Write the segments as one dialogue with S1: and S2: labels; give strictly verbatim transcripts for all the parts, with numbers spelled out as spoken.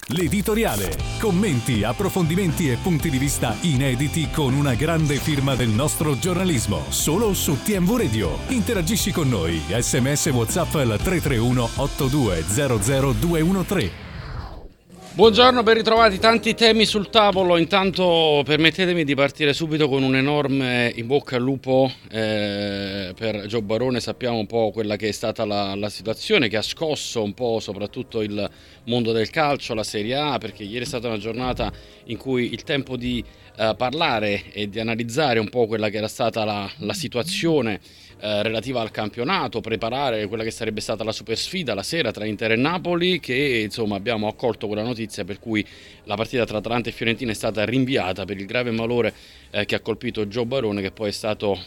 S1: l'editoriale. Commenti, approfondimenti e punti di vista inediti con una grande firma del nostro giornalismo. Solo su T M V Radio. Interagisci con noi. Sms WhatsApp al tre tre uno otto due zero zero due uno tre.
S2: Buongiorno, ben ritrovati, tanti temi sul tavolo. Intanto permettetemi di partire subito con un enorme in bocca al lupo eh, per Gio Barone. Sappiamo un po' quella che è stata la, la situazione che ha scosso un po' soprattutto il mondo del calcio, la Serie A, perché ieri è stata una giornata in cui il tempo di eh, parlare e di analizzare un po' quella che era stata la, la situazione Eh, relativa al campionato, preparare quella che sarebbe stata la super sfida la sera tra Inter e Napoli, che insomma abbiamo accolto quella notizia per cui la partita tra Atalanta e Fiorentina è stata rinviata per il grave malore eh, che ha colpito Gio Barone, che poi è stato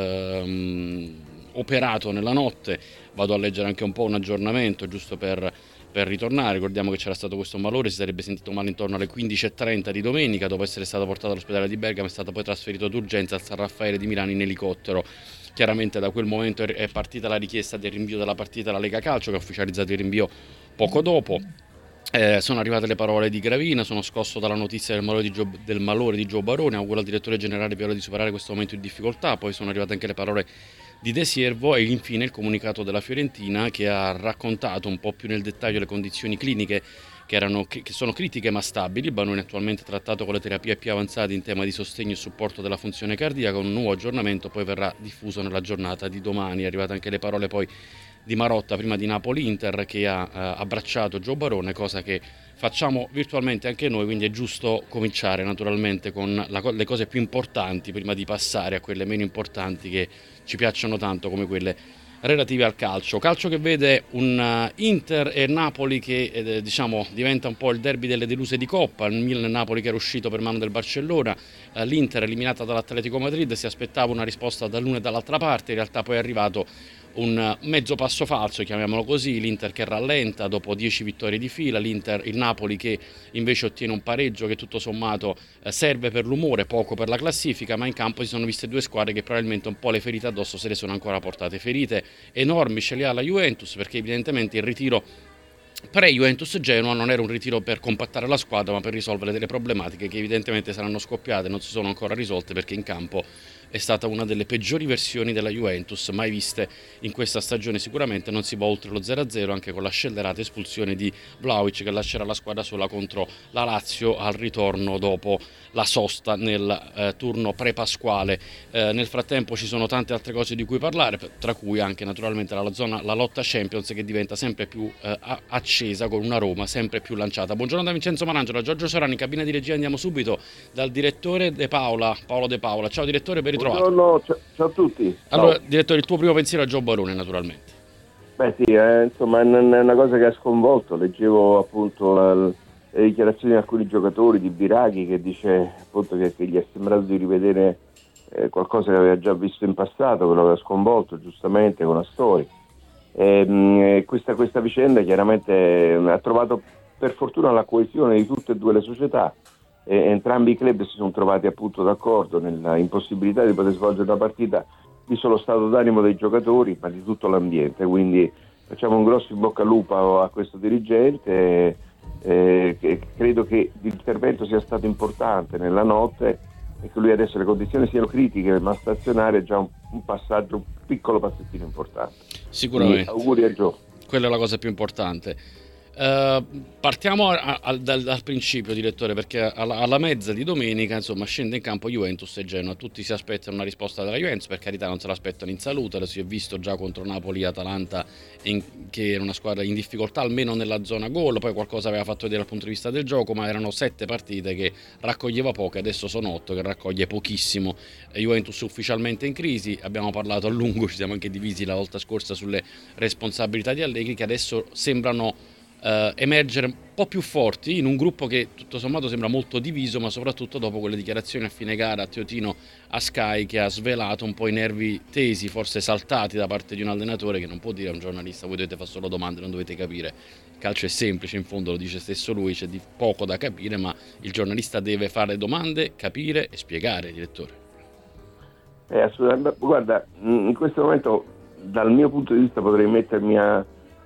S2: ehm, operato nella notte. Vado a leggere anche un po' un aggiornamento giusto per per ritornare. Ricordiamo che c'era stato questo malore, si sarebbe sentito male intorno alle quindici e trenta di domenica, dopo essere stato portato all'ospedale di Bergamo è stato poi trasferito d'urgenza al San Raffaele di Milano in elicottero. Chiaramente da quel momento è partita la richiesta del rinvio della partita alla Lega Calcio, che ha ufficializzato il rinvio poco dopo. Eh, sono arrivate le parole di Gravina, sono scosso dalla notizia del malore di Gio, del malore di Gio Barone, auguro al direttore generale Viola di superare questo momento di difficoltà. Poi sono arrivate anche le parole di De Siervo e infine il comunicato della Fiorentina, che ha raccontato un po' più nel dettaglio le condizioni cliniche che, erano, che sono critiche ma stabili. Barone è attualmente trattato con le terapie più avanzate in tema di sostegno e supporto della funzione cardiaca. Un nuovo aggiornamento poi verrà diffuso nella giornata di domani. È arrivate anche le parole poi di Marotta prima di Napoli-Inter, che ha eh, abbracciato Gio Barone, cosa che facciamo virtualmente anche noi, quindi è giusto cominciare naturalmente con la, le cose più importanti prima di passare a quelle meno importanti che ci piacciono tanto, come quelle relative al calcio. Calcio che vede un uh, Inter e Napoli che eh, diciamo diventa un po' il derby delle deluse di Coppa. Il Milan-Napoli che era uscito per mano del Barcellona, uh, l'Inter eliminata dall'Atletico Madrid, si aspettava una risposta dall'una e dall'altra parte, in realtà poi è arrivato un mezzo passo falso, chiamiamolo così. L'Inter che rallenta dopo dieci vittorie di fila, l'Inter, il Napoli che invece ottiene un pareggio che tutto sommato eh, serve per l'umore, poco per la classifica, ma in campo si sono viste due squadre che probabilmente un po' le ferite addosso se le sono ancora portate. Ferite enormi ce le ha la Juventus, perché evidentemente il ritiro pre-Juventus Genoa non era un ritiro per compattare la squadra, ma per risolvere delle problematiche che evidentemente saranno scoppiate, non si sono ancora risolte, perché in campo è stata una delle peggiori versioni della Juventus mai viste in questa stagione. Sicuramente non si va oltre lo zero a zero, anche con la scellerata espulsione di Vlahovic, che lascerà la squadra sola contro la Lazio al ritorno dopo la sosta nel eh, turno pre-pasquale. Eh, nel frattempo ci sono tante altre cose di cui parlare, tra cui anche naturalmente la, zona, la lotta Champions, che diventa sempre più eh, accesa, con una Roma sempre più lanciata. Buongiorno da Vincenzo Marangelo, Giorgio Sorani, in cabina di regia. Andiamo subito dal direttore De Paola, Paolo De Paola. Ciao direttore, ben ritrovato.
S3: Buongiorno, ciao, ciao a tutti.
S2: Allora,
S3: ciao.
S2: Direttore, il tuo primo pensiero a Gio Barone, naturalmente.
S3: Beh sì, eh, insomma è una cosa che ha sconvolto. Leggevo appunto la, le dichiarazioni di alcuni giocatori, di Biraghi, che dice appunto che, che gli è sembrato di rivedere eh, qualcosa che aveva già visto in passato, che lo aveva sconvolto giustamente con la storia. E, mh, questa, questa vicenda chiaramente eh, ha trovato per fortuna la coesione di tutte e due le società. E entrambi i club si sono trovati appunto d'accordo nella impossibilità di poter svolgere una partita, visto lo stato d'animo dei giocatori, ma di tutto l'ambiente. Quindi facciamo un grosso in bocca al lupo a questo dirigente. Eh, che credo che l'intervento sia stato importante nella notte e che lui adesso le condizioni siano critiche, ma stazionarie è già un, un passaggio, un piccolo passettino importante.
S2: Sicuramente.
S3: Quindi, auguri a Gio.
S2: Quella è la cosa più importante. Uh, partiamo a, a, dal, dal principio, direttore, perché alla, alla mezza di domenica insomma scende in campo Juventus e Genoa. Tutti si aspettano una risposta dalla Juventus, per carità non se l'aspettano in salute. Lo si è visto già contro Napoli e Atalanta, in, che era una squadra in difficoltà almeno nella zona gol. Poi qualcosa aveva fatto vedere dal punto di vista del gioco, ma erano sette partite che raccoglieva poco, adesso sono otto che raccoglie pochissimo. Juventus ufficialmente in crisi, abbiamo parlato a lungo, ci siamo anche divisi la volta scorsa sulle responsabilità di Allegri, che adesso sembrano Uh, emergere un po' più forti in un gruppo che tutto sommato sembra molto diviso, ma soprattutto dopo quelle dichiarazioni a fine gara a Teotino a Sky, che ha svelato un po' i nervi tesi, forse saltati da parte di un allenatore che non può dire a un giornalista: voi dovete fare solo domande, non dovete capire. Il calcio è semplice, in fondo lo dice stesso lui, c'è di poco da capire, ma il giornalista deve fare domande, capire e spiegare, direttore.
S3: Eh, assolutamente. Guarda, in questo momento dal mio punto di vista potrei mettermi a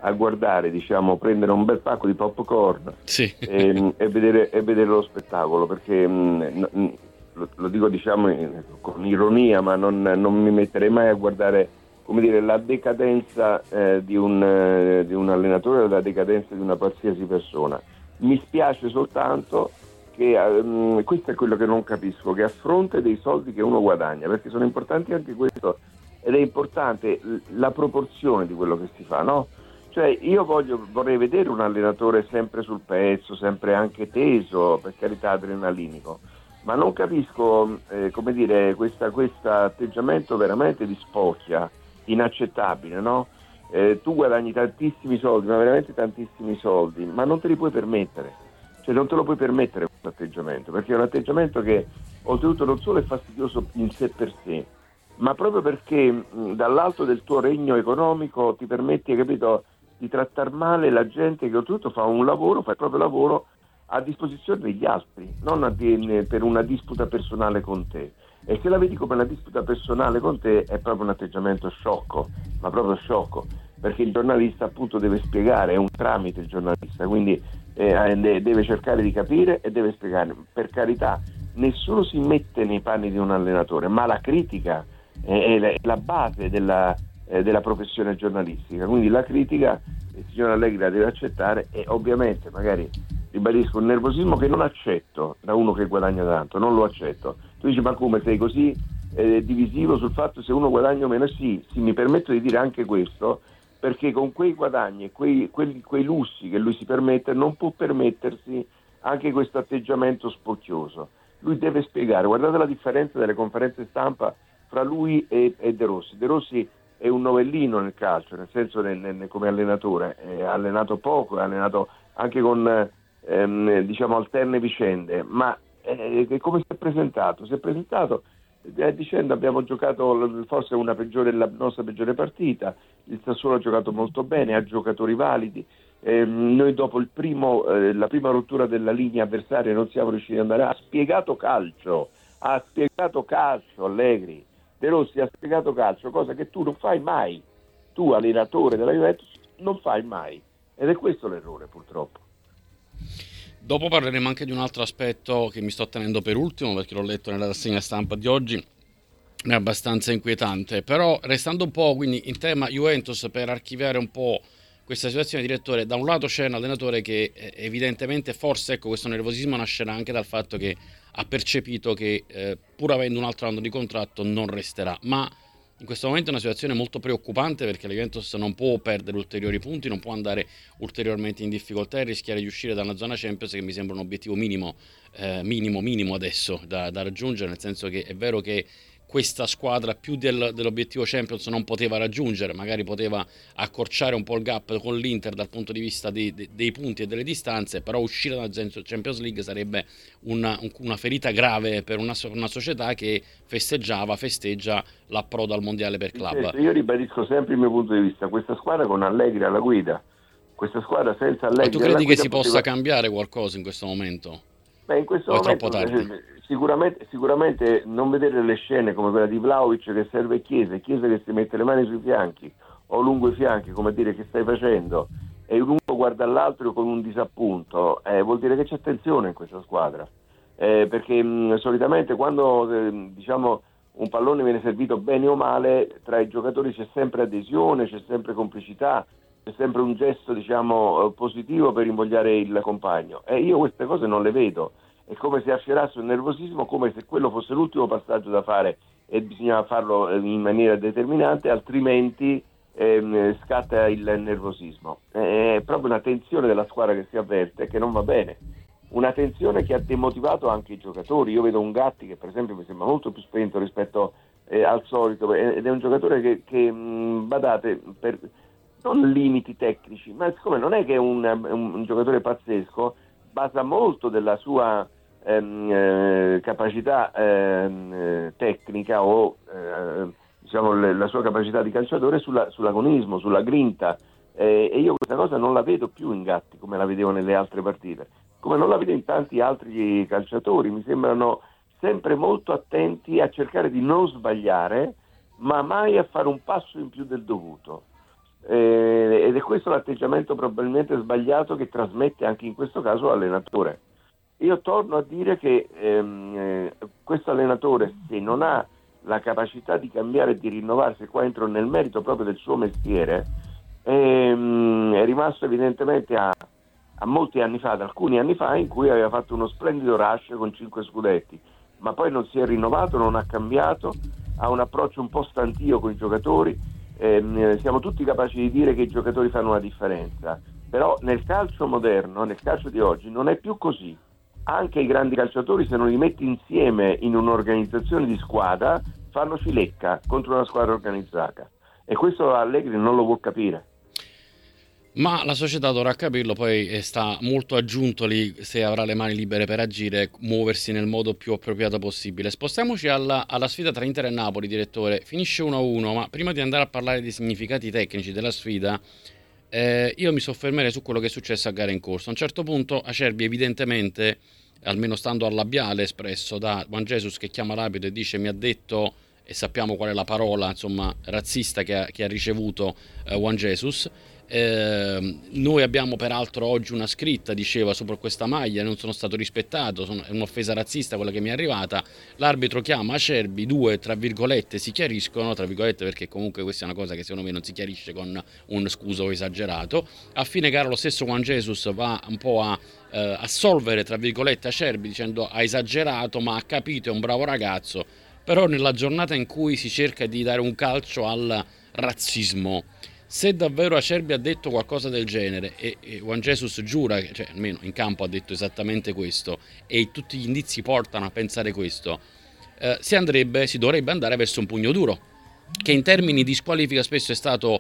S3: a guardare, diciamo, prendere un bel pacco di popcorn
S2: sì.
S3: e, e, vedere, e vedere lo spettacolo, perché mh, lo, lo dico, diciamo, con ironia, ma non, non mi metterei mai a guardare, come dire, la decadenza eh, di, un, eh, di un allenatore, la decadenza di una qualsiasi persona. Mi spiace soltanto che um, questo è quello che non capisco, che a fronte dei soldi che uno guadagna, perché sono importanti anche questo, ed è importante la proporzione di quello che si fa, no? Cioè io voglio, vorrei vedere un allenatore sempre sul pezzo, sempre anche teso, per carità, adrenalinico, ma non capisco eh, come dire, questa, questo atteggiamento veramente di spocchia, inaccettabile, no? Eh, tu guadagni tantissimi soldi, ma veramente tantissimi soldi, ma non te li puoi permettere, cioè non te lo puoi permettere questo atteggiamento, perché è un atteggiamento che oltretutto non solo è fastidioso in sé per sé, ma proprio perché mh, dall'alto del tuo regno economico ti permetti, capito, di trattare male la gente che oltretutto fa un lavoro, fa il proprio lavoro a disposizione degli altri, non a, per una disputa personale con te. E se la vedi come una disputa personale con te è proprio un atteggiamento sciocco, ma proprio sciocco, perché il giornalista appunto deve spiegare, è un tramite il giornalista, quindi eh, deve cercare di capire e deve spiegare. Per carità, nessuno si mette nei panni di un allenatore, ma la critica è la, è la base della, eh, della professione giornalistica, quindi la critica il signor Allegri la deve accettare e ovviamente magari, ribadisco, un nervosismo che non accetto da uno che guadagna tanto, non lo accetto. Tu dici, ma come sei così eh, divisivo sul fatto se uno guadagna o meno? Sì, sì, mi permetto di dire anche questo, perché con quei guadagni e quei, quei, quei lussi che lui si permette non può permettersi anche questo atteggiamento spocchioso. Lui deve spiegare, guardate la differenza delle conferenze stampa fra lui e, e De Rossi. De Rossi è un novellino nel calcio, nel senso nel, nel, come allenatore, ha allenato poco, ha allenato anche con ehm, diciamo alterne vicende, ma eh, come si è presentato? Si è presentato eh, dicendo abbiamo giocato forse una peggiore, la nostra peggiore partita, il Sassuolo ha giocato molto bene, ha giocatori validi, eh, noi dopo il primo, eh, la prima rottura della linea avversaria non siamo riusciti ad andare, ha spiegato calcio, ha spiegato calcio Allegri. De Rossi ha spiegato calcio, cosa che tu non fai mai, tu allenatore della Juventus non fai mai, ed è questo l'errore purtroppo.
S2: Dopo parleremo anche di un altro aspetto che mi sto tenendo per ultimo, perché l'ho letto nella rassegna stampa di oggi, è abbastanza inquietante, però restando un po' quindi in tema Juventus, per archiviare un po' questa situazione, direttore, da un lato c'è un allenatore che evidentemente, forse ecco, questo nervosismo nascerà anche dal fatto che ha percepito che eh, pur avendo un altro anno di contratto non resterà, ma in questo momento è una situazione molto preoccupante, perché la Juventus non può perdere ulteriori punti, non può andare ulteriormente in difficoltà e rischiare di uscire da una zona Champions, che mi sembra un obiettivo minimo, eh, minimo, minimo adesso da, da raggiungere, nel senso che è vero che questa squadra più del, dell'obiettivo Champions non poteva raggiungere, magari poteva accorciare un po' il gap con l'Inter dal punto di vista dei, dei, dei punti e delle distanze, però uscire dalla Champions League sarebbe una, una ferita grave per una, una società che festeggiava, festeggia l'approdo al mondiale per club.
S3: Io ribadisco sempre il mio punto di vista, questa squadra con Allegri alla guida, questa squadra senza Allegri.
S2: Ma tu credi che si
S3: poteva...
S2: possa cambiare qualcosa in questo momento?
S3: Beh, in questo
S2: o è
S3: momento
S2: troppo tardi?
S3: Sicuramente, sicuramente non vedere le scene come quella di Vlahovic che serve Chiesa, Chiesa che si mette le mani sui fianchi o lungo i fianchi, come dire che stai facendo, e uno guarda all'altro con un disappunto, eh, vuol dire che c'è tensione in questa squadra, eh, perché mh, solitamente quando eh, diciamo un pallone viene servito bene o male, tra i giocatori c'è sempre adesione, c'è sempre complicità, c'è sempre un gesto diciamo positivo per invogliare il compagno, e io queste cose non le vedo. È come se affierasse un nervosismo, come se quello fosse l'ultimo passaggio da fare e bisognava farlo in maniera determinante, altrimenti ehm, scatta il nervosismo. È proprio una tensione della squadra che si avverte, che non va bene, una tensione che ha demotivato anche i giocatori. Io vedo un Gatti che per esempio mi sembra molto più spento rispetto eh, al solito, ed è un giocatore che, che mh, badate, per non limiti tecnici, ma siccome non è che è un, un, un giocatore pazzesco, basa molto della sua ehm, eh, capacità ehm, tecnica o eh, diciamo le, la sua capacità di calciatore sulla, sull'agonismo, sulla grinta, eh, e io questa cosa non la vedo più in Gatti come la vedevo nelle altre partite, come non la vedo in tanti altri calciatori. Mi sembrano sempre molto attenti a cercare di non sbagliare, ma mai a fare un passo in più del dovuto. eh, ed è questo l'atteggiamento probabilmente sbagliato che trasmette anche in questo caso l'allenatore. Io torno a dire che ehm, eh, questo allenatore, se non ha la capacità di cambiare e di rinnovarsi, qua entro nel merito proprio del suo mestiere, ehm, è rimasto evidentemente a, a molti anni fa, ad alcuni anni fa, in cui aveva fatto uno splendido rush con cinque scudetti, ma poi non si è rinnovato, non ha cambiato, ha un approccio un po' stantio con i giocatori. Eh, siamo tutti capaci di dire che i giocatori fanno una differenza, però nel calcio moderno, nel calcio di oggi, non è più così. Anche i grandi calciatori, se non li metti insieme in un'organizzazione di squadra, fanno cilecca contro una squadra organizzata, e questo Allegri non lo può capire.
S2: Ma la società dovrà capirlo, poi sta molto aggiunto lì, se avrà le mani libere per agire, muoversi nel modo più appropriato possibile. Spostiamoci alla, alla sfida tra Inter e Napoli, direttore. Finisce uno a uno, ma prima di andare a parlare dei significati tecnici della sfida, eh, io mi soffermerei su quello che è successo a gara in corso. A un certo punto Acerbi evidentemente, almeno stando al labiale espresso da Juan Jesus, che chiama l'arbitro e dice mi ha detto, e sappiamo qual è la parola insomma razzista che ha, che ha ricevuto eh, Juan Jesus. Eh, noi abbiamo peraltro oggi una scritta, diceva, sopra questa maglia, non sono stato rispettato, sono, è un'offesa razzista quella che mi è arrivata. L'arbitro chiama Acerbi, due tra virgolette si chiariscono, tra virgolette perché comunque questa è una cosa che secondo me non si chiarisce con un scuso esagerato. A fine gara lo stesso Juan Jesus va un po' a eh, assolvere tra virgolette Acerbi dicendo ha esagerato ma ha capito, è un bravo ragazzo. Però nella giornata in cui si cerca di dare un calcio al razzismo, se davvero Acerbi ha detto qualcosa del genere e, e Juan Jesus giura, cioè almeno in campo ha detto esattamente questo e tutti gli indizi portano a pensare questo, eh, si andrebbe, si dovrebbe andare verso un pugno duro, che in termini di squalifica spesso è stato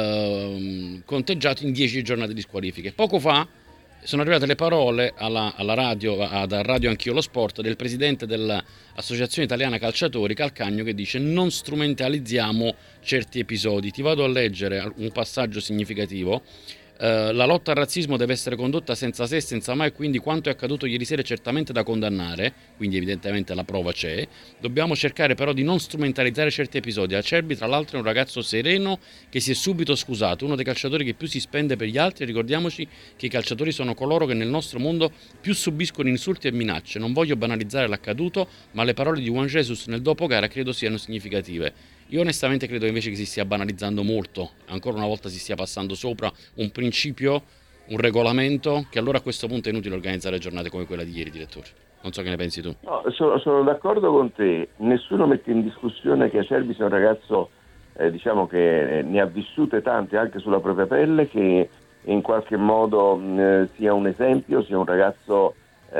S2: eh, conteggiato in dieci giornate di squalifiche. Poco fa sono arrivate le parole alla, alla radio, ad Radio Anch'io lo Sport, del presidente dell'Associazione Italiana Calciatori, Calcagno, che dice non strumentalizziamo certi episodi. Ti vado a leggere un passaggio significativo. Uh, la lotta al razzismo deve essere condotta senza se, senza mai, quindi quanto è accaduto ieri sera è certamente da condannare, quindi evidentemente la prova c'è. Dobbiamo cercare però di non strumentalizzare certi episodi. Acerbi tra l'altro è un ragazzo sereno che si è subito scusato, uno dei calciatori che più si spende per gli altri. Ricordiamoci che i calciatori sono coloro che nel nostro mondo più subiscono insulti e minacce. Non voglio banalizzare l'accaduto, ma le parole di Juan Jesus nel dopogara credo siano significative. Io onestamente credo invece che si stia banalizzando molto, ancora una volta si stia passando sopra un principio, un regolamento, che allora a questo punto è inutile organizzare giornate come quella di ieri, direttore. Non so che ne pensi tu.
S3: No, sono, sono d'accordo con te, nessuno mette in discussione che Acerbi sia un ragazzo eh, diciamo che ne ha vissute tante anche sulla propria pelle, che in qualche modo mh, sia un esempio, sia un ragazzo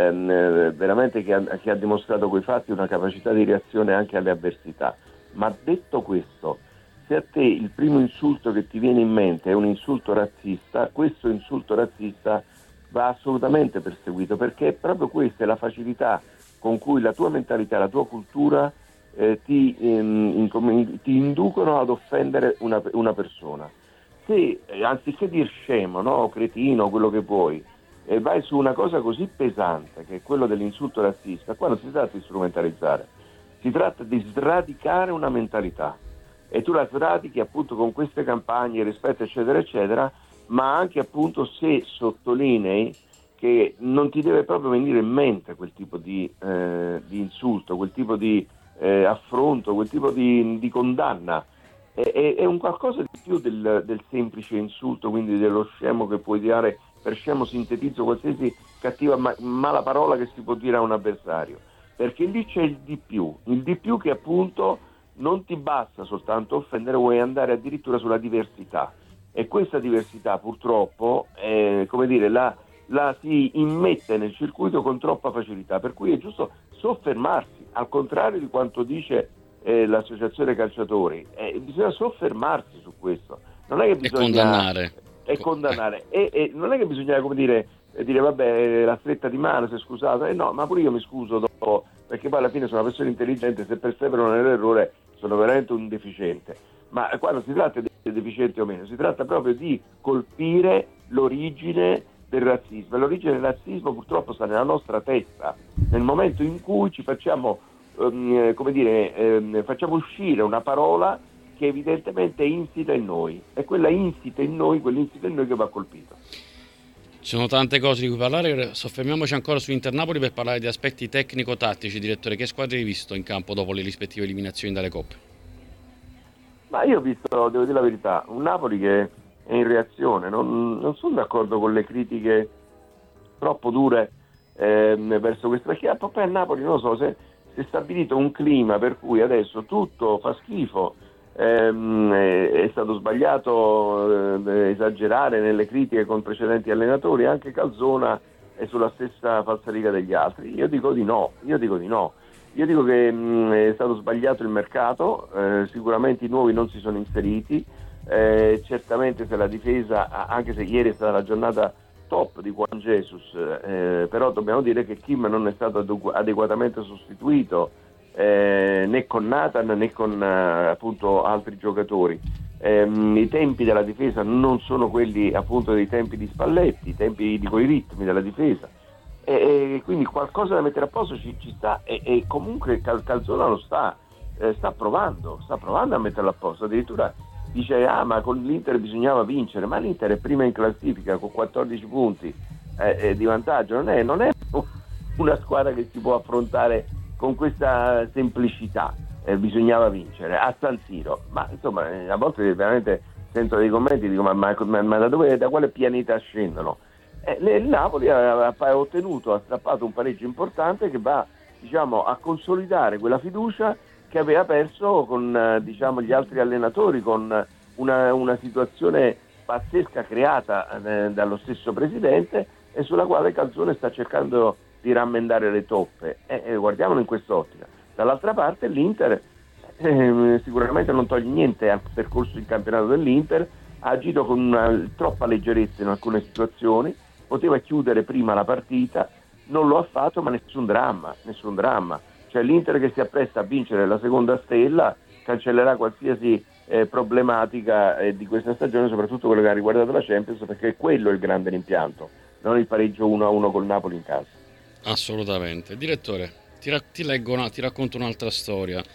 S3: ehm, veramente che ha, che ha dimostrato coi fatti una capacità di reazione anche alle avversità. Ma detto questo, se a te il primo insulto che ti viene in mente è un insulto razzista, questo insulto razzista va assolutamente perseguito, perché proprio questa è la facilità con cui la tua mentalità, la tua cultura eh, ti, ehm, in, ti inducono ad offendere una, una persona. Se eh, anziché dir scemo, no, cretino, quello che vuoi, eh, vai su una cosa così pesante che è quello dell'insulto razzista, qua non si tratta di strumentalizzare. Si tratta di sradicare una mentalità, e tu la sradichi appunto con queste campagne, rispetto eccetera eccetera, ma anche appunto se sottolinei che non ti deve proprio venire in mente quel tipo di, eh, di insulto, quel tipo di eh, affronto, quel tipo di, di condanna. È, è, è un qualcosa di più del, del semplice insulto, quindi dello scemo che puoi dire, per scemo sintetizzo qualsiasi cattiva ma, mala parola che si può dire a un avversario. Perché lì c'è il di più, il di più che appunto non ti basta soltanto offendere, vuoi andare addirittura sulla diversità, e questa diversità purtroppo eh, come dire la, la si immette nel circuito con troppa facilità, per cui è giusto soffermarsi, al contrario di quanto dice eh, l'associazione calciatori, eh, bisogna soffermarsi su questo, non è che bisogna
S2: e condannare,
S3: e condannare e, e non è che bisogna, come dire, e dire vabbè la stretta di mano, si è scusato, eh no, ma pure io mi scuso dopo, perché poi alla fine sono una persona intelligente, se perseverano nell'errore sono veramente un deficiente. Ma qua non si tratta di deficiente o meno, si tratta proprio di colpire l'origine del razzismo, e l'origine del razzismo purtroppo sta nella nostra testa, nel momento in cui ci facciamo ehm, come dire ehm, facciamo uscire una parola che evidentemente è insita in noi, è quella insita in noi, quell'insita in noi che va colpito.
S2: Ci sono tante cose di cui parlare, soffermiamoci ancora su Inter Napoli per parlare di aspetti tecnico-tattici. Direttore, che squadre hai visto in campo dopo le rispettive eliminazioni dalle coppe?
S3: Ma io ho visto, devo dire la verità, un Napoli che è in reazione, non, non sono d'accordo con le critiche troppo dure eh, verso questa schiappa. Poi a Napoli, non lo so, se si è stabilito un clima per cui adesso tutto fa schifo. Ehm, è, è stato sbagliato eh, esagerare nelle critiche con precedenti allenatori, anche Calzona è sulla stessa falsariga degli altri. Io dico di no, io dico di no. Io dico che mh, è stato sbagliato il mercato, eh, sicuramente i nuovi non si sono inseriti, eh, certamente se la difesa, anche se ieri è stata la giornata top di Juan Jesus, eh, però dobbiamo dire che Kim non è stato adeguatamente sostituito, Eh, né con Nathan né con eh, appunto altri giocatori. Eh, i tempi della difesa non sono quelli appunto dei tempi di Spalletti, i tempi di quei ritmi della difesa, e, e quindi qualcosa da mettere a posto ci, ci sta, e, e comunque Cal- Calzona lo sta eh, sta provando sta provando a metterlo a posto. Addirittura dice ah ma con l'Inter bisognava vincere, ma l'Inter è prima in classifica con quattordici punti eh, eh, di vantaggio, non è, non è una squadra che si può affrontare con questa semplicità, eh, bisognava vincere a San Siro, ma insomma eh, a volte veramente sento dei commenti e dico ma, ma, ma da dove, da quale pianeta scendono? Eh, il Napoli ha, ha ottenuto, ha strappato un pareggio importante che va, diciamo, a consolidare quella fiducia che aveva perso con eh, diciamo, gli altri allenatori, con una, una situazione pazzesca creata eh, dallo stesso presidente e sulla quale Calzone sta cercando di rammendare le toppe, e eh, eh, guardiamolo in quest'ottica. Dall'altra parte l'Inter eh, sicuramente non toglie niente al percorso di campionato dell'Inter, ha agito con una troppa leggerezza in alcune situazioni, poteva chiudere prima la partita, non lo ha fatto, ma nessun dramma, nessun dramma. Cioè l'Inter che si appresta a vincere la seconda stella cancellerà qualsiasi eh, problematica eh, di questa stagione, soprattutto quello che ha riguardato la Champions, perché quello è il grande rimpianto, non il pareggio uno a uno col Napoli in casa.
S2: Assolutamente. Direttore, ti, ra- ti leggo una, ti racconto un'altra storia.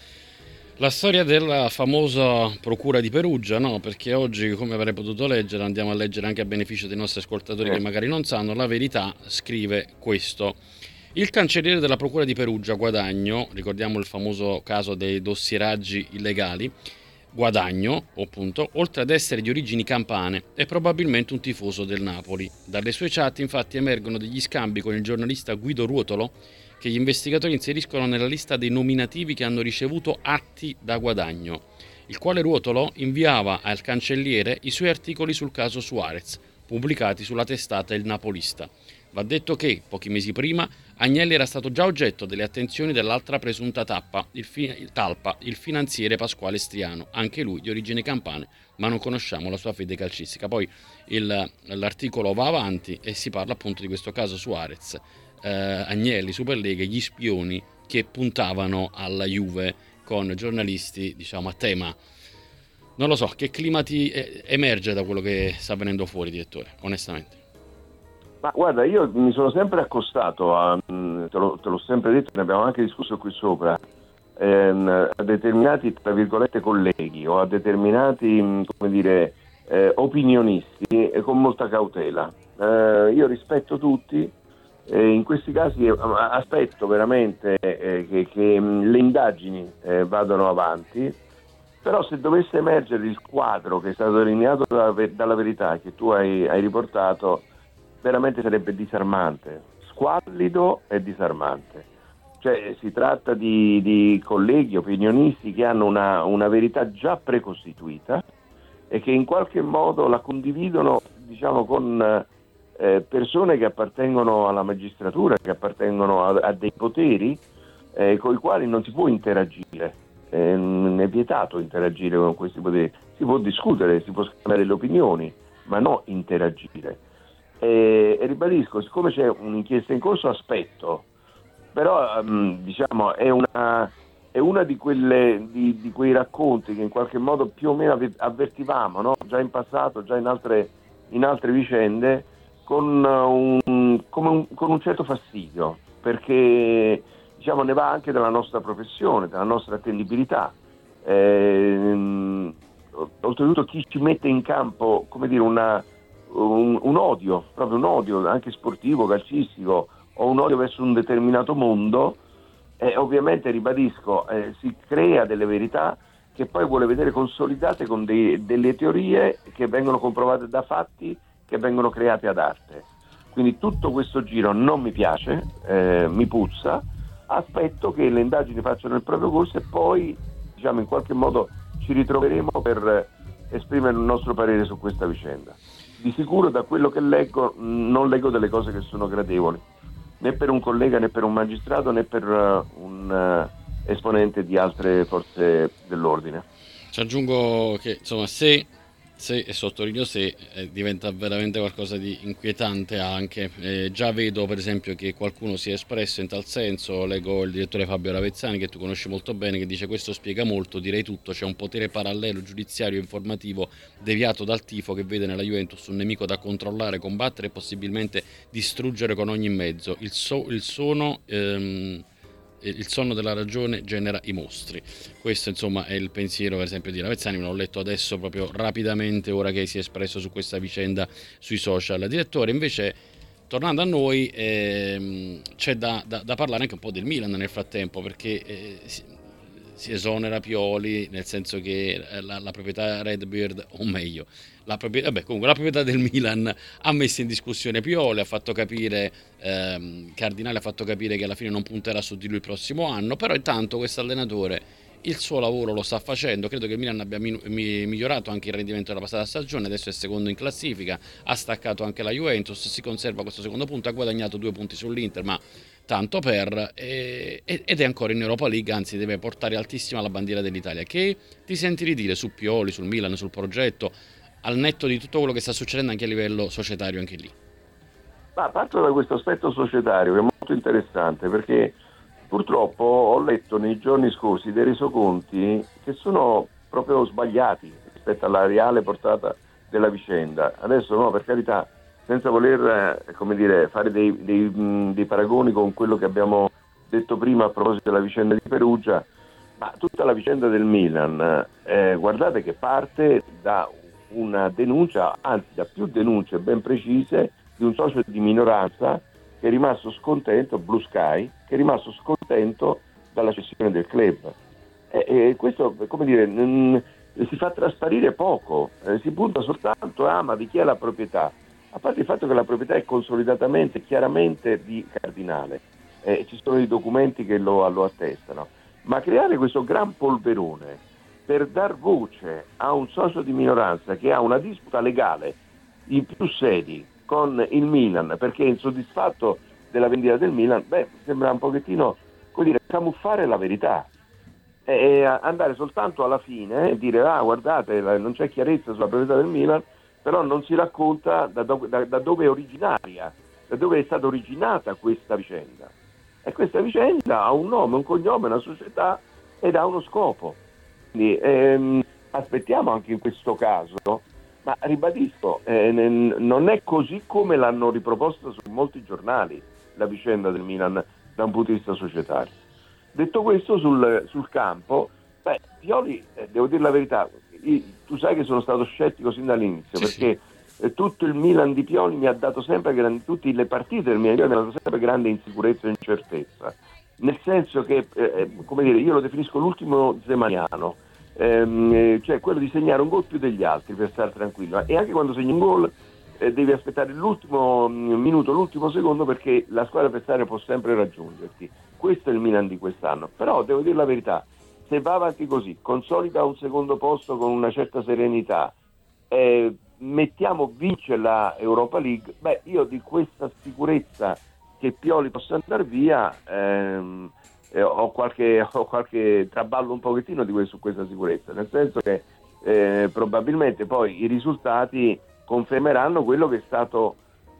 S2: La storia della famosa procura di Perugia, no? Perché oggi, come avrei potuto leggere, andiamo a leggere anche a beneficio dei nostri ascoltatori eh. che magari non sanno, La Verità scrive questo. Il cancelliere della procura di Perugia, Guadagno, ricordiamo il famoso caso dei dossieraggi illegali, Guadagno, appunto, oltre ad essere di origini campane, è probabilmente un tifoso del Napoli. Dalle sue chat infatti emergono degli scambi con il giornalista Guido Ruotolo, che gli investigatori inseriscono nella lista dei nominativi che hanno ricevuto atti da Guadagno, il quale Ruotolo inviava al cancelliere i suoi articoli sul caso Suarez, pubblicati sulla testata Il Napolista. Va detto che, pochi mesi prima, Agnelli era stato già oggetto delle attenzioni dell'altra presunta tappa, il, fi- il talpa, il finanziere Pasquale Striano, anche lui di origine campane, ma non conosciamo la sua fede calcistica. Poi il, l'articolo va avanti e si parla appunto di questo caso Suarez, eh, Agnelli, Superlega, gli spioni che puntavano alla Juve con giornalisti, diciamo, a tema. Non lo so, che clima ti emerge da quello che sta venendo fuori, direttore, onestamente?
S3: Ma guarda, io mi sono sempre accostato a, te, lo, te l'ho sempre detto, ne abbiamo anche discusso qui sopra, ehm, a determinati, tra virgolette, colleghi o a determinati, come dire, eh, opinionisti eh, con molta cautela. Eh, io rispetto tutti, eh, in questi casi eh, aspetto veramente eh, che, che mh, le indagini eh, vadano avanti, però se dovesse emergere il quadro che è stato delineato dalla, dalla Verità che tu hai, hai riportato, veramente sarebbe disarmante, squallido e disarmante. Cioè si tratta di, di colleghi opinionisti che hanno una, una verità già precostituita e che in qualche modo la condividono, diciamo, con eh, persone che appartengono alla magistratura, che appartengono a, a dei poteri eh, con i quali non si può interagire, eh, non è vietato interagire con questi poteri, si può discutere, si può scambiare le opinioni, ma non interagire. E, e ribadisco, siccome c'è un'inchiesta in corso, aspetto, però um, diciamo è una, è una di, quelle, di, di quei racconti che in qualche modo più o meno avvertivamo, no? Già in passato, già in altre, in altre vicende, con un, come un, con un certo fastidio, perché diciamo ne va anche della nostra professione, della nostra attendibilità. Eh, oltretutto chi ci mette in campo, come dire, una, un, un odio, proprio un odio anche sportivo, calcistico, o un odio verso un determinato mondo, eh, ovviamente ribadisco, eh, si crea delle verità che poi vuole vedere consolidate con dei, delle teorie che vengono comprovate da fatti che vengono creati ad arte. Quindi tutto questo giro non mi piace, eh, mi puzza, aspetto che le indagini facciano il proprio corso e poi, diciamo, in qualche modo ci ritroveremo per esprimere il nostro parere su questa vicenda. Di sicuro, da quello che leggo, non leggo delle cose che sono gradevoli, né per un collega, né per un magistrato, né per uh, un uh, esponente di altre forze dell'ordine.
S2: Ci aggiungo che, insomma, se se e sottolineo se eh, diventa veramente qualcosa di inquietante anche. Eh, già vedo per esempio che qualcuno si è espresso in tal senso, leggo il direttore Fabio Ravezzani, che tu conosci molto bene, che dice: questo spiega molto, direi tutto, c'è un potere parallelo giudiziario informativo deviato dal tifo che vede nella Juventus un nemico da controllare, combattere e possibilmente distruggere con ogni mezzo. Il, so, il sono... Ehm, il sonno della ragione genera i mostri. Questo insomma è il pensiero per esempio di Ravezzani, me l'ho letto adesso proprio rapidamente ora che si è espresso su questa vicenda sui social. Direttore, invece tornando a noi, ehm, c'è da, da, da parlare anche un po' del Milan nel frattempo, perché eh, si, si esonera Pioli, nel senso che la, la proprietà Redbird, o meglio la proprietà, vabbè, comunque la proprietà del Milan ha messo in discussione Pioli, ha fatto capire ehm, Cardinale ha fatto capire che alla fine non punterà su di lui il prossimo anno, però intanto questo allenatore il suo lavoro lo sta facendo. Credo che il Milan abbia mi- mi- migliorato anche il rendimento della passata stagione, adesso è secondo in classifica, ha staccato anche la Juventus, si conserva questo secondo punto, ha guadagnato due punti sull'Inter, ma tanto per, e, ed è ancora in Europa League, anzi deve portare altissima la bandiera dell'Italia. Che ti senti di dire su Pioli, sul Milan, sul progetto, al netto di tutto quello che sta succedendo anche a livello societario anche lì?
S3: Ma parto da questo aspetto societario che è molto interessante, perché purtroppo ho letto nei giorni scorsi dei resoconti che sono proprio sbagliati rispetto alla reale portata della vicenda. Adesso no, per carità, senza voler eh, come dire, fare dei, dei, mh, dei paragoni con quello che abbiamo detto prima a proposito della vicenda di Perugia, ma tutta la vicenda del Milan, eh, guardate che parte da una denuncia, anzi da più denunce ben precise, di un socio di minoranza che è rimasto scontento, Blue Sky, che è rimasto scontento dalla cessione del club. E, e questo, come dire, n- si fa trasparire poco, eh, si punta soltanto a ma di chi è la proprietà, a parte il fatto che la proprietà è consolidatamente, chiaramente di Cardinale, eh, ci sono i documenti che lo, lo attestano, ma creare questo gran polverone per dar voce a un socio di minoranza che ha una disputa legale in più sedi con il Milan perché è insoddisfatto della vendita del Milan, beh, sembra un pochettino, come dire, camuffare la verità e, e andare soltanto alla fine e dire ah guardate non c'è chiarezza sulla proprietà del Milan, però non si racconta da, do, da, da dove è originaria, da dove è stata originata questa vicenda. E questa vicenda ha un nome, un cognome, una società ed ha uno scopo. Quindi ehm, aspettiamo anche in questo caso, ma ribadisco, eh, n- non è così come l'hanno riproposta su molti giornali la vicenda del Milan da un punto di vista societario. Detto questo, sul, sul campo, beh, Pioli, eh, devo dire la verità, io, tu sai che sono stato scettico sin dall'inizio, sì, perché sì. eh, tutto il Milan di Pioli mi ha dato sempre, grandi, tutte le partite del Milan mi hanno dato sempre grande insicurezza e incertezza, nel senso che, eh, come dire, io lo definisco l'ultimo zemaniano, ehm, cioè quello di segnare un gol più degli altri per stare tranquillo, e anche quando segni un gol eh, devi aspettare l'ultimo minuto, l'ultimo secondo, perché la squadra avversaria può sempre raggiungerti. Questo è il Milan di quest'anno, però devo dire la verità, se va avanti così, consolida un secondo posto con una certa serenità, eh, mettiamo vince la Europa League, beh, io di questa sicurezza che Pioli possa andare via ehm, eh, ho, qualche, ho qualche traballo un pochettino di questo, su questa sicurezza, nel senso che eh, probabilmente poi i risultati confermeranno quello che è stato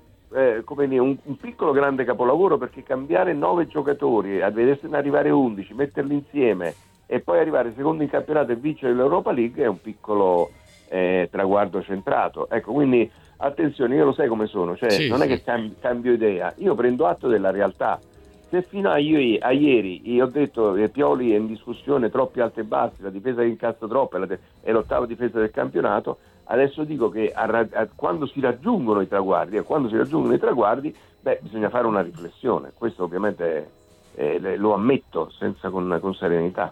S3: eh, come dire, un, un piccolo grande capolavoro, perché cambiare nove giocatori, a vedersene arrivare undici, metterli insieme e poi arrivare secondo in campionato e vincere l'Europa League è un piccolo eh, traguardo centrato. Ecco, quindi attenzione, io lo sai come sono, cioè sì, non sì. è che cambio, cambio idea, io prendo atto della realtà Se fino a, io, a ieri io ho detto che Pioli è in discussione troppi alti e bassi, la difesa che incassa troppo è, la de- è l'ottava difesa del campionato, adesso dico che a, a, quando si raggiungono i traguardi, e quando si raggiungono i traguardi, beh, bisogna fare una riflessione. Questo ovviamente eh, lo ammetto senza con, con serenità.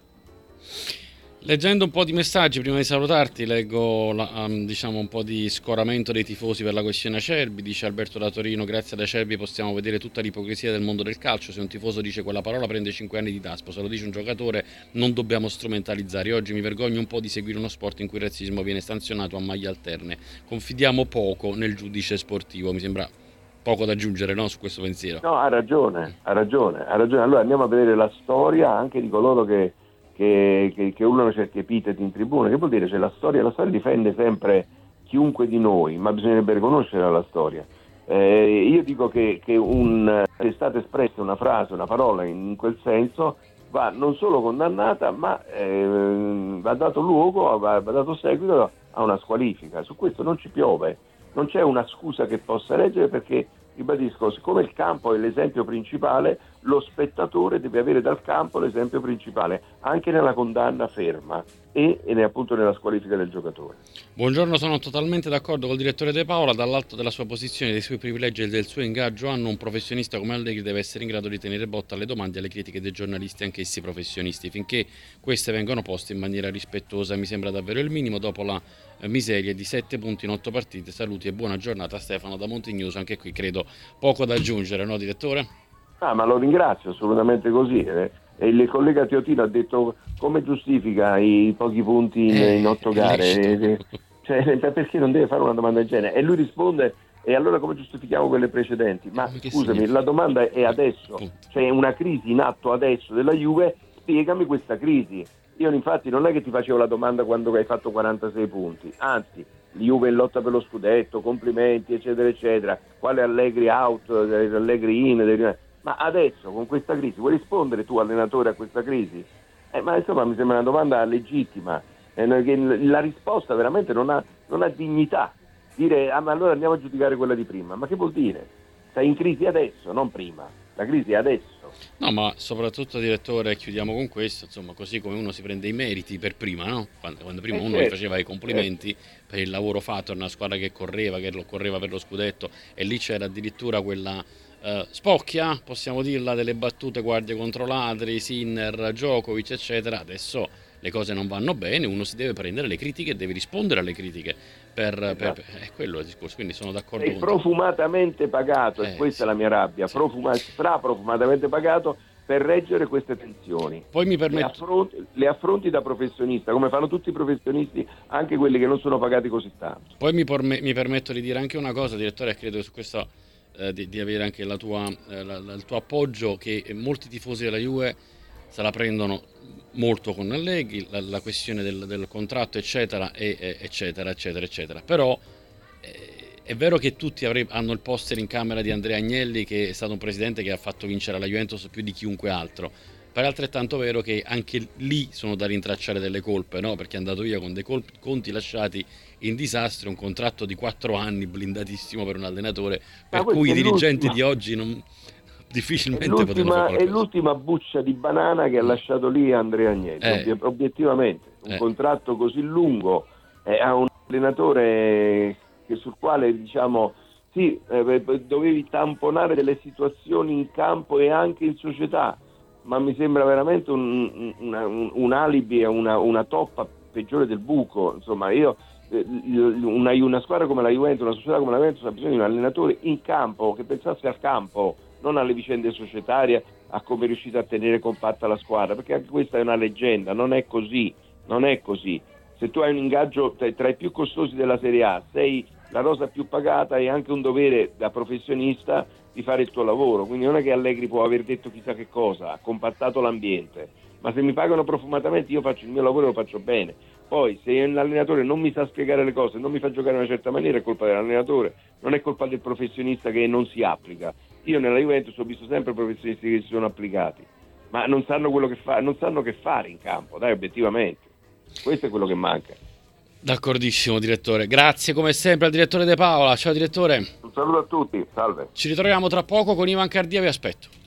S2: Leggendo un po' di messaggi prima di salutarti, leggo la, um, diciamo un po' di scoramento dei tifosi per la questione Acerbi. Dice Alberto da Torino: grazie ad Acerbi possiamo vedere tutta l'ipocrisia del mondo del calcio. Se un tifoso dice quella parola prende cinque anni di daspo, se lo dice un giocatore non dobbiamo strumentalizzare. Oggi mi vergogno un po' di seguire uno sport in cui il razzismo viene sanzionato a maglie alterne. Confidiamo poco nel giudice sportivo. Mi sembra poco da aggiungere, no, su questo pensiero.
S3: No, ha ragione, ha ragione, ha ragione. Allora andiamo a vedere la storia anche di coloro che Che, che, che urlano certi epiteti in tribuna. Che vuol dire? Cioè, la storia, la storia difende sempre chiunque di noi, ma bisognerebbe riconoscere la storia. Eh, io dico che, che un, è stata espressa una frase, una parola in, in quel senso, va non solo condannata, ma eh, va dato luogo, va, va dato seguito a una squalifica. Su questo non ci piove, non c'è una scusa che possa reggere, perché, ribadisco, siccome il campo è l'esempio principale, lo spettatore deve avere dal campo l'esempio principale, anche nella condanna ferma e, e appunto nella squalifica del giocatore.
S2: Buongiorno, sono totalmente d'accordo col direttore De Paola. Dall'alto della sua posizione, dei suoi privilegi e del suo ingaggio anno, un professionista come Allegri deve essere in grado di tenere botta alle domande e alle critiche dei giornalisti, anch'essi professionisti, finché queste vengono poste in maniera rispettosa. Mi sembra davvero il minimo dopo la eh, miseria di sette punti in otto partite. Saluti e buona giornata, Stefano da Montignoso. Anche qui credo poco da aggiungere, no direttore?
S3: Ah, ma lo ringrazio, assolutamente così. Eh. E il collega Teotino ha detto: come giustifica i pochi punti in, in otto gare? Eh, cioè, perché non deve fare una domanda del genere? E lui risponde: e allora come giustifichiamo quelle precedenti? Ma
S2: Che
S3: scusami,
S2: significa?
S3: la domanda è adesso, c'è una crisi in atto adesso della Juve, spiegami questa crisi. Io infatti non è che ti facevo la domanda quando hai fatto quarantasei punti, anzi, Juve in lotta per lo scudetto, complimenti eccetera eccetera, quale Allegri out, Allegri in, ma adesso con questa crisi vuoi rispondere tu allenatore a questa crisi? Eh, ma insomma mi sembra una domanda legittima, eh, che la risposta veramente non ha, non ha dignità. Dire ah, ma allora andiamo a giudicare quella di prima, ma che vuol dire? Sei in crisi adesso, non prima, la crisi è adesso.
S2: No, ma soprattutto, direttore, chiudiamo con questo, insomma, così come uno si prende i meriti per prima, no? Quando, quando prima
S3: Eh,
S2: uno
S3: certo,
S2: gli faceva i complimenti
S3: certo.
S2: per il lavoro fatto, era una squadra che correva, che lo correva per lo scudetto, e lì c'era addirittura quella eh, spocchia, possiamo dirla, delle battute guardie contro ladri, Sinner, Djokovic, eccetera. Adesso le cose non vanno bene, uno si deve prendere le critiche e deve rispondere alle critiche. Per,
S3: Esatto.
S2: per, è quello il discorso, quindi sono d'accordo
S3: Sei
S2: con te.
S3: profumatamente pagato,
S2: Eh,
S3: e questa
S2: sì.
S3: è la mia rabbia,
S2: Sì.
S3: profuma, straprofumatamente pagato per reggere queste tensioni.
S2: Poi mi
S3: Le
S2: permetto...
S3: affronti, le affronti da professionista, come fanno tutti i professionisti, anche quelli che non sono pagati così tanto.
S2: Poi mi, porme- mi permetto di dire anche una cosa, direttore, e credo su questo eh, di, di avere anche la tua, eh, la, la, il tuo appoggio, che molti tifosi della Juve se la prendono molto con Allegri, la, la questione del, del contratto, eccetera, e, e, eccetera, eccetera, eccetera. Però eh, è vero che tutti avre- hanno il poster in camera di Andrea Agnelli, che è stato un presidente che ha fatto vincere la Juventus più di chiunque altro. Però è altrettanto vero che anche lì sono da rintracciare delle colpe, no? Perché è andato via con dei colpi, conti lasciati in disastro, un contratto di quattro anni blindatissimo per un allenatore, per cui i dirigenti di oggi non, difficilmente potevano fare qualcosa.
S3: È l'ultima buccia di banana che ha lasciato lì Andrea Agnelli,
S2: Eh.
S3: obiettivamente. Un
S2: Eh.
S3: contratto così lungo eh, a un allenatore che sul quale, diciamo, sì, eh, dovevi tamponare delle situazioni in campo e anche in società, ma mi sembra veramente un, una, un, un alibi, una, una toppa peggiore del buco. Insomma, io eh, una, una squadra come la Juventus, una società come la Juventus ha bisogno di un allenatore in campo, che pensasse al campo, non alle vicende societarie, a come è riuscito a tenere compatta la squadra, perché anche questa è una leggenda, non è così, non è così. Se tu hai un ingaggio tra, tra i più costosi della Serie A, sei la rosa più pagata, e anche un dovere da professionista di fare il tuo lavoro. Quindi non è che Allegri può aver detto chissà che cosa, ha compattato l'ambiente, ma se mi pagano profumatamente io faccio il mio lavoro e lo faccio bene. Poi se l'allenatore non mi sa spiegare le cose, non mi fa giocare in una certa maniera, è colpa dell'allenatore, non è colpa del professionista che non si applica. Io nella Juventus ho visto sempre professionisti che si sono applicati, ma non sanno quello che fa, non sanno che fare in campo, dai, obiettivamente. Questo è quello che manca.
S2: D'accordissimo, direttore. Grazie come sempre al direttore De Paola. Ciao direttore.
S3: Un saluto a tutti, salve.
S2: Ci ritroviamo tra poco con Ivan Cardia, vi aspetto.